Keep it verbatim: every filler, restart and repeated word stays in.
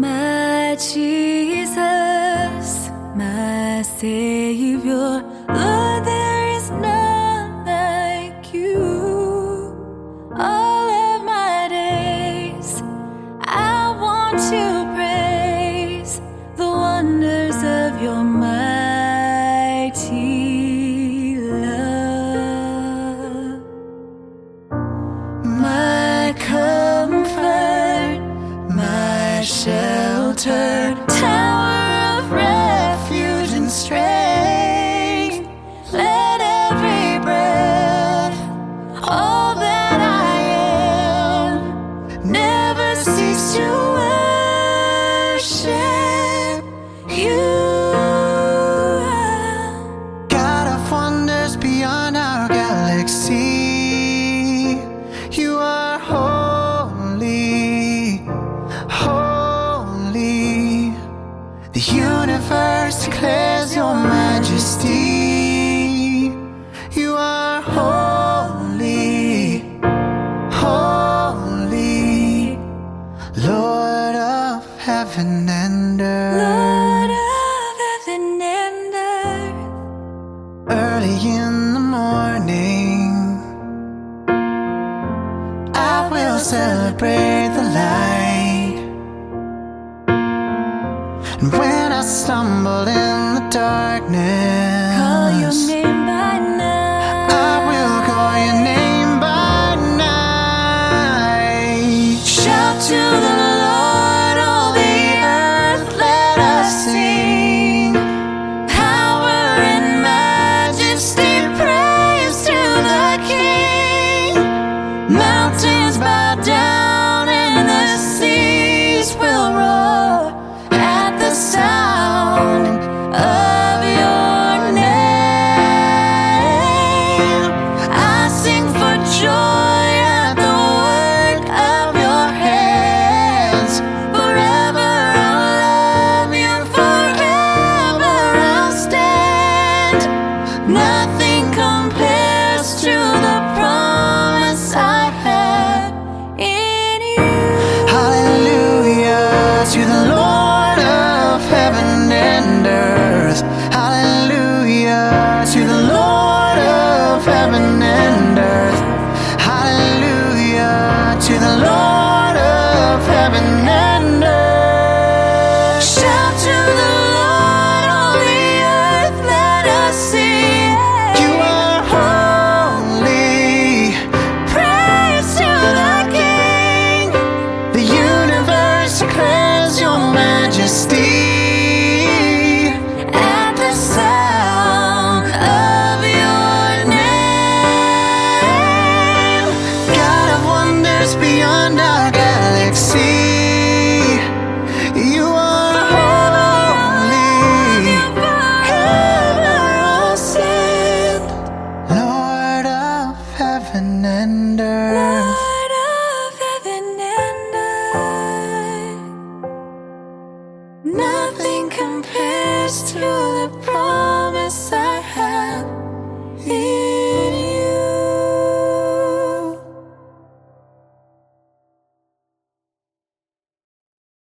My Jesus, my Savior, Lord, there is none like you. All of my days, I want to praise the wonders of your mighty love. My comfort, my shelter, tower of refuge and strength. Let every breath, all that I am, never cease to worship you. God of wonders beyond our galaxy, you are holy, holy. The universe declares your majesty. You are holy, holy. Lord of heaven and earth. Lord of heaven and earth. Early in the morning, I will celebrate the light. And when I stumble in the darkness, Call your name by night. I will call your name by night. Shout to the Lord, all the earth, let us sing. Power and majesty, praise to the King. Mountains bow down and the seas will roar at the sound of your name. I sing for joy at the work of your hands. Forever I'll love you, forever I'll stand. Nothing compares to the promise I have in you. Hallelujah to the Lord of heaven and earth. Hallelujah to the Lord of heaven and earth. Hallelujah to the Lord of heaven and earth. Shout to the Lord, all the earth, let us sing. You are holy, praise to the King. The universe declares your majesty. At the sound of your name, God of wonders beyond our galaxy, you are holy, forever I'll stand. Lord of heaven and earth. Lord of heaven and earth. Nothing compares to the promise